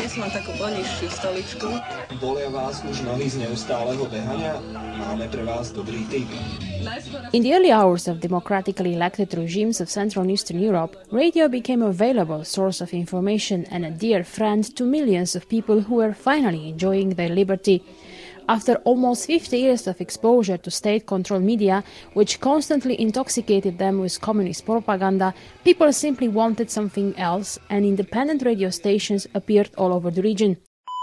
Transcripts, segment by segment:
Dnes mám takú plniššiu stoličku. Bolia vás už nohy z neustáleho behania? Máme pre vás dobrý tip. In the early hours of democratically elected regimes of Central and Eastern Europe, radio became a valuable source of information and a dear friend to millions of people who were finally enjoying their liberty. After almost 50 years of exposure to state-controlled media, which constantly intoxicated them with communist propaganda, people simply wanted something else, and independent radio stations appeared all over the region.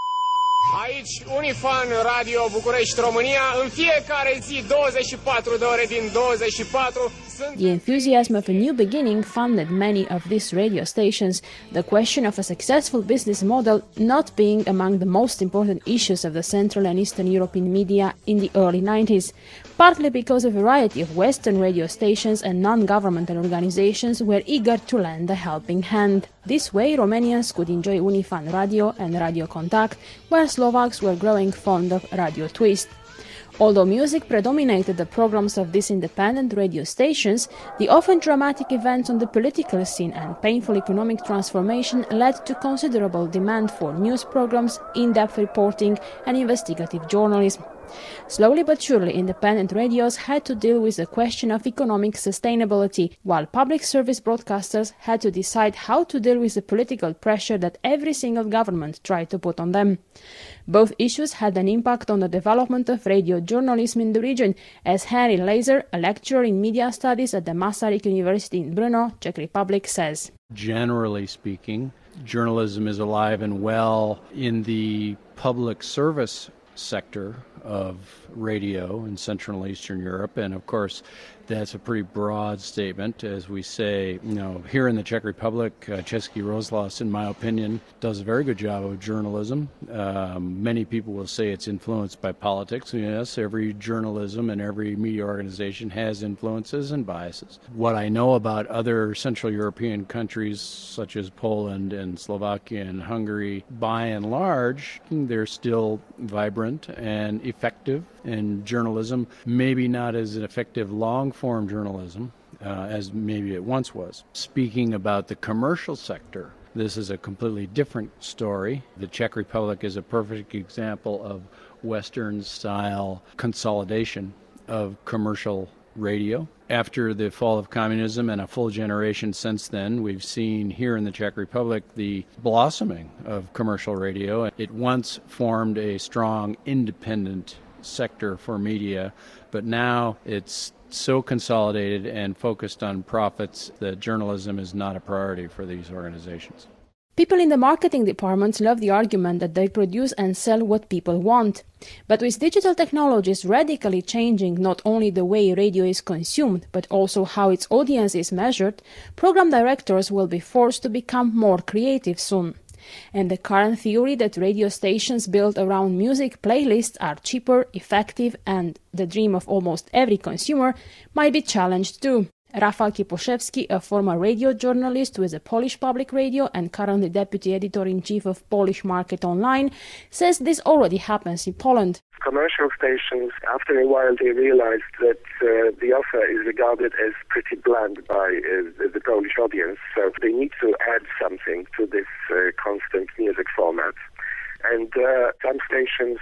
Aici Unifan Radio București România, în fiecare zi 24 de ore din 24. The enthusiasm of a new beginning funded many of these radio stations, the question of a successful business model not being among the most important issues of the Central and Eastern European media in the early 90s, partly because a variety of Western radio stations and non-governmental organizations were eager to lend a helping hand. This way, Romanians could enjoy Unifan Radio and Radio Contact, while Slovaks were growing fond of Radio Twist. Although music predominated the programs of these independent radio stations, the often dramatic events on the political scene and painful economic transformation led to considerable demand for news programs, in-depth reporting, and investigative journalism. Slowly but surely, independent radios had to deal with the question of economic sustainability, while public service broadcasters had to decide how to deal with the political pressure that every single government tried to put on them. Both issues had an impact on the development of radio journalism in the region, as Henry Laser, a lecturer in media studies at the Masaryk University in Brno, Czech Republic, says. Generally speaking, journalism is alive and well in the public service sector of radio in Central and Eastern Europe, and of course that's a pretty broad statement. As we say, here in the Czech Republic, Český rozhlas, in my opinion, does a very good job of journalism. Many people will say it's influenced by politics. Yes, every journalism and every media organization has influences and biases. What I know about other Central European countries, such as Poland and Slovakia and Hungary, by and large, they're still vibrant and effective in journalism, maybe not as an effective long-form journalism as maybe it once was. Speaking about the commercial sector, this is a completely different story. The Czech Republic is a perfect example of Western-style consolidation of commercial radio. After the fall of communism and a full generation since then, we've seen here in the Czech Republic the blossoming of commercial radio. It once formed a strong independent sector for media, but now it's so consolidated and focused on profits that journalism is not a priority for these organizations. People in the marketing departments love the argument that they produce and sell what people want. But with digital technologies radically changing not only the way radio is consumed, but also how its audience is measured, program directors will be forced to become more creative soon. And the current theory that radio stations built around music playlists are cheaper, effective, and the dream of almost every consumer might be challenged too. Rafał Kiposzewski, a former radio journalist with the Polish Public Radio and currently deputy editor-in-chief of Polish Market Online, says this already happens in Poland. Commercial stations, after a while, they realized that the offer is regarded as pretty bland by the Polish audience, so they need to add something to this constant music format. And some stations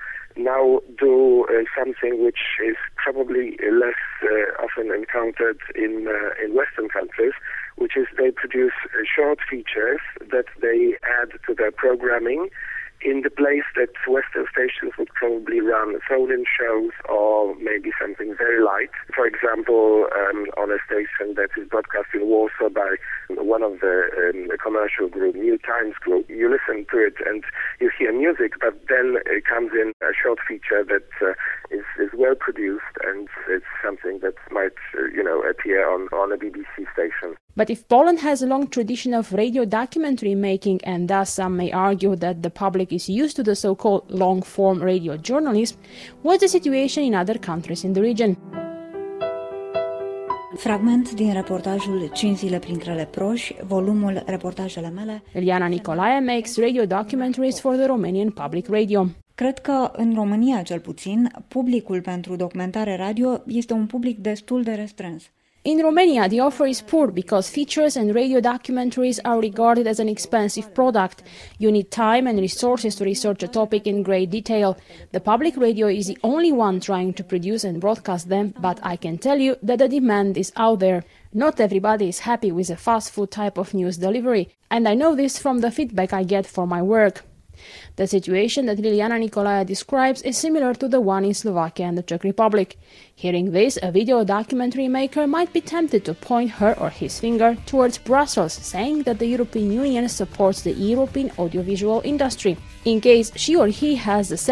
now do something which is probably less often encountered in Western countries, which is they produce short features that they add to their programming in the place that Western stations would probably run phone-in shows or maybe something very light. For example, on a station that is broadcast in Warsaw by one of the commercial group, New Times Group, you listen to it and you hear music, but then it comes in a short feature that is well produced, and it's something that might appear on a BBC station. But if Poland has a long tradition of radio documentary making, and thus some may argue that the public is used to the so-called long-form radio journalism, what's the situation in other countries in the region? Fragment din reportajul 5 zile printre leproși, volumul Reportajele mele. Eliana Nicolae makes radio documentaries for the Romanian Public Radio. Cred că, în România cel puțin, publicul pentru documentare radio este un public destul de restrâns. In Romania, the offer is poor because features and radio documentaries are regarded as an expensive product. You need time and resources to research a topic in great detail. The public radio is the only one trying to produce and broadcast them, but I can tell you that the demand is out there. Not everybody is happy with a fast food type of news delivery, and I know this from the feedback I get for my work. The situation that Liliana Nicolae describes is similar to the one in Slovakia and the Czech Republic. Hearing this, a video documentary maker might be tempted to point her or his finger towards Brussels, saying that the European Union supports the European audiovisual industry. In case she or he has the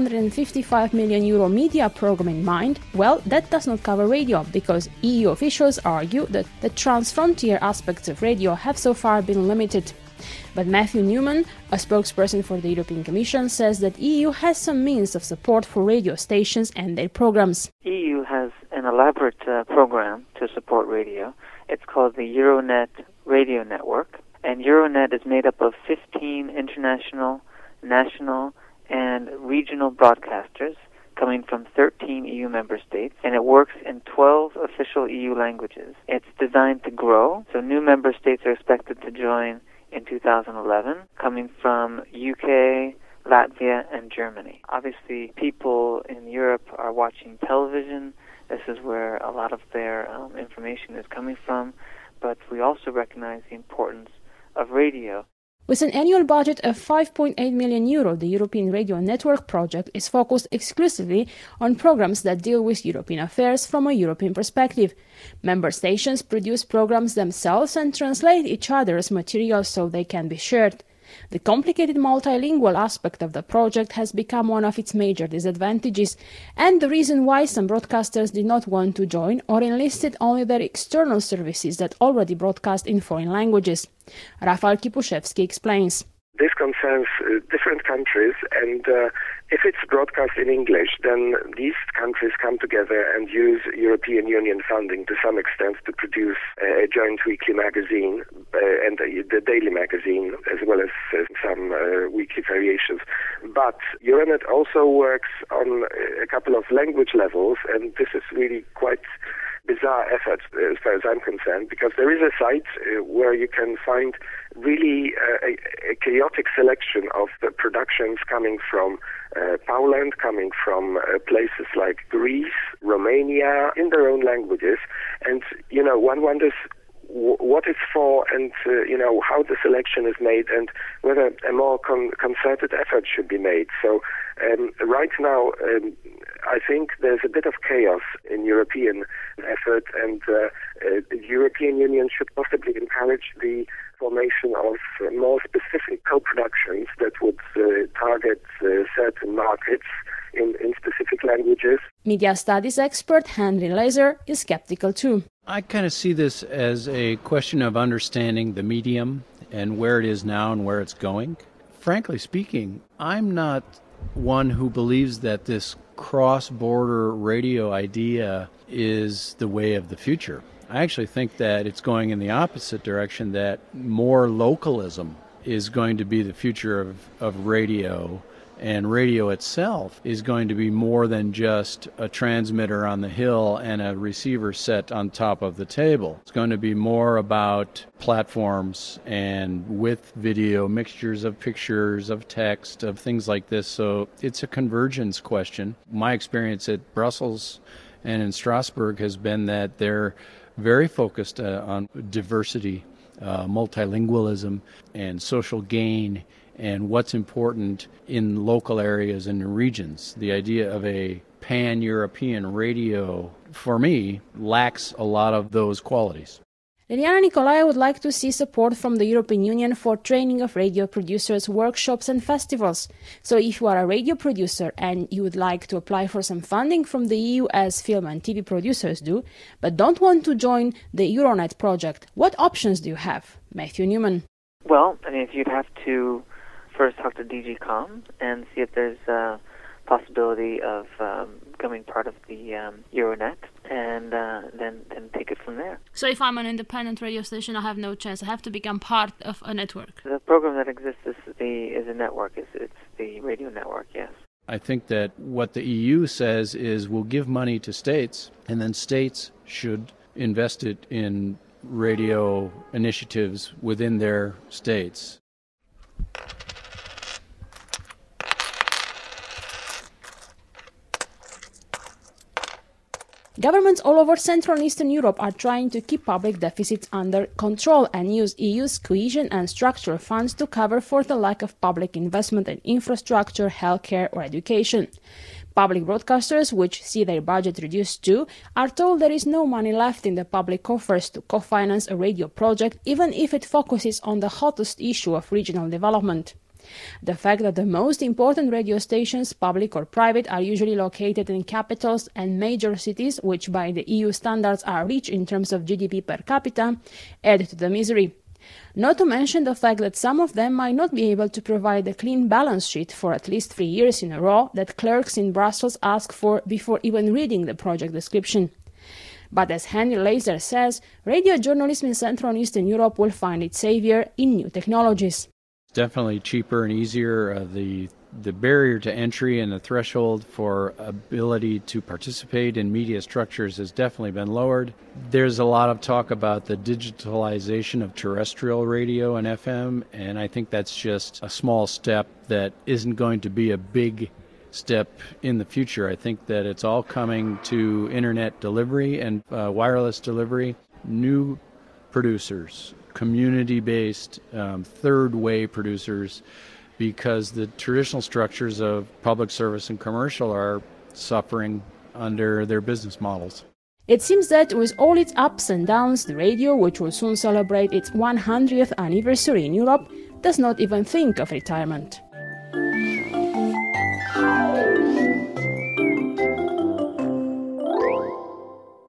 €755 million media program in mind, well, that does not cover radio, because EU officials argue that the transfrontier aspects of radio have so far been limited. But Matthew Newman, a spokesperson for the European Commission, says that EU has some means of support for radio stations and their programs. EU has an elaborate program to support radio. It's called the Euronet Radio Network. And Euronet is made up of 15 international, national, and regional broadcasters coming from 13 EU member states, and it works in 12 official EU languages. It's designed to grow, so new member states are expected to join in 2011, coming from UK, Latvia, and Germany. Obviously, people in Europe are watching television. This is where a lot of their information is coming from, but we also recognize the importance of radio. With an annual budget of €5.8 million, the European Radio Network project is focused exclusively on programs that deal with European affairs from a European perspective. Member stations produce programs themselves and translate each other's material so they can be shared. The complicated multilingual aspect of the project has become one of its major disadvantages, and the reason why some broadcasters did not want to join or enlisted only their external services that already broadcast in foreign languages. Rafał Kipuszewski explains. This concerns different countries, and if it's broadcast in English, then these countries come together and use European Union funding to some extent to produce a joint weekly magazine and the daily magazine, as well as some weekly variations. But Euronet also works on a couple of language levels, and this is really quite bizarre effort as far as I'm concerned, because there is a site where you can find really a chaotic selection of the productions coming from Poland, coming from places like Greece, Romania, in their own languages. And, one wonders what it's for and, how the selection is made and whether a more concerted effort should be made. So right now, I think there's a bit of chaos in European effort, and the European Union should possibly encourage the formation of more specific co-productions that would target certain markets in specific languages. Media studies expert Henry Laser is skeptical too. I kind of see this as a question of understanding the medium and where it is now and where it's going. Frankly speaking, I'm not one who believes that this cross-border radio idea is the way of the future. I actually think that it's going in the opposite direction, that more localism is going to be the future of radio, and radio itself is going to be more than just a transmitter on the hill and a receiver set on top of the table. It's going to be more about platforms and with video, mixtures of pictures, of text, of things like this. So it's a convergence question. My experience at Brussels and in Strasbourg has been that they're very focused on diversity, multilingualism, and social gain, and what's important in local areas and in regions. The idea of a pan-European radio, for me, lacks a lot of those qualities. Liliana Nicolae would like to see support from the European Union for training of radio producers, workshops and festivals. So if you are a radio producer and you would like to apply for some funding from the EU as film and TV producers do, but don't want to join the Euronet project, what options do you have? Matthew Newman. Well, you'd have to first talk to DG Com and see if there's a possibility of becoming part of the Euronet, and then take it from there. So if I'm an independent radio station, I have no chance. I have to become part of a network. The program that exists is a network. It's the radio network, yes. I think that what the EU says is we'll give money to states, and then states should invested in radio initiatives within their states. Governments all over Central and Eastern Europe are trying to keep public deficits under control and use EU's cohesion and structural funds to cover for the lack of public investment in infrastructure, healthcare or education. Public broadcasters, which see their budget reduced too, are told there is no money left in the public coffers to co-finance a radio project, even if it focuses on the hottest issue of regional development. The fact that the most important radio stations, public or private, are usually located in capitals and major cities, which by the EU standards are rich in terms of GDP per capita, add to the misery. Not to mention the fact that some of them might not be able to provide a clean balance sheet for at least 3 years in a row that clerks in Brussels ask for before even reading the project description. But as Henry Laser says, radio journalism in Central and Eastern Europe will find its savior in new technologies. Definitely cheaper and easier. The barrier to entry and the threshold for ability to participate in media structures has definitely been lowered. There's a lot of talk about the digitalization of terrestrial radio and FM, and I think that's just a small step that isn't going to be a big step in the future. I think that it's all coming to internet delivery and wireless delivery. New producers, community-based, third-way producers, because the traditional structures of public service and commercial are suffering under their business models. It seems that with all its ups and downs, the radio, which will soon celebrate its 100th anniversary in Europe, does not even think of retirement.